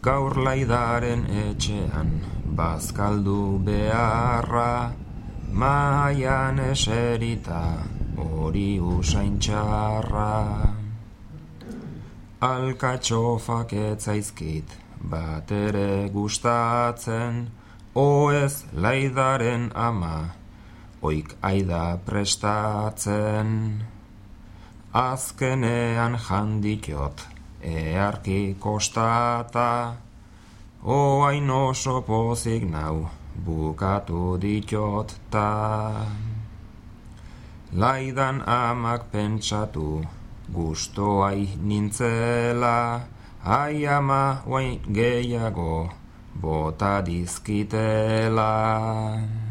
Gaur laidaren etxean bazkaldu beharra, maian eserita hori usain txarra. Alkatxofak etzaizkit bat ere gustatzen, oez laidaren ama, oik aida prestatzen. Azkenean janditot earki kostata, oain oso pozik nau bukatu ditot ta. Laidan amak pentsatu gustoai nintzela, ai ama oain gehiago bota dizkitela.